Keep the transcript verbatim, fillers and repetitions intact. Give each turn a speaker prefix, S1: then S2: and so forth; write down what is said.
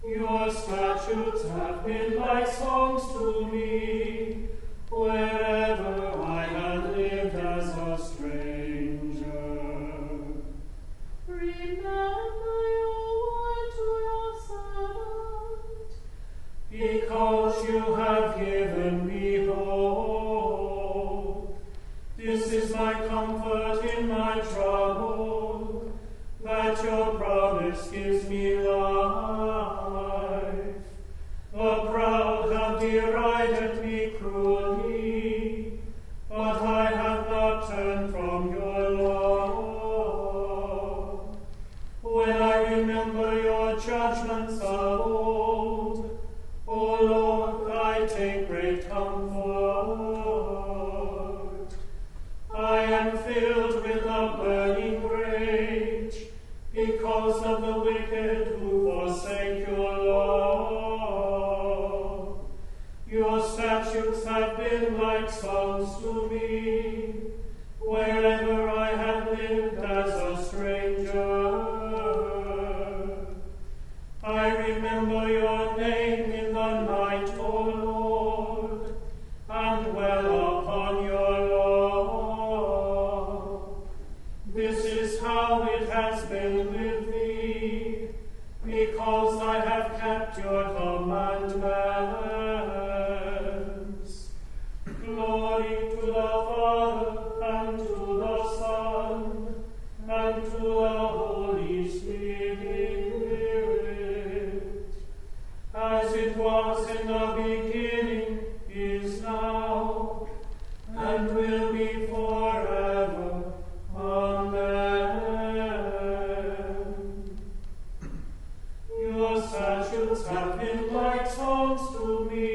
S1: Your statutes have been like songs to me, wherever I have lived as a stranger.
S2: Remember your word to your servant,
S1: Because you have given me hope. This is my comfort in my trouble, that your promise gives me life. The proud have derided me cruelly, but I have not turned from your law. When I remember your judgments of old, O Lord, I take great comfort. I am filled with a burning rage because of the wicked who forsake your law. Your statutes have been like songs to me, wherever I have lived as a stranger. I remember your name in the night, O Lord, and dwell upon your law. This is how it has been with me, because I have kept your commandments. Glory to the Father, and to the Son, and to the Holy Spirit, as it was in the beginning, is now, and will be forever. Amen. Your statutes have been like songs to me,